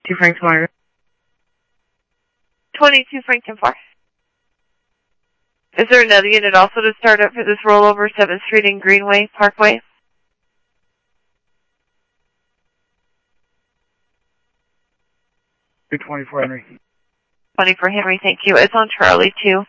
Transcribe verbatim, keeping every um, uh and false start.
twenty-two Franklin four. twenty-two Franklin four. Is there another unit also to start up for this rollover, seventh Street and Greenway Parkway? two twenty-four Henry. twenty-four Henry, thank you. It's on Charlie two.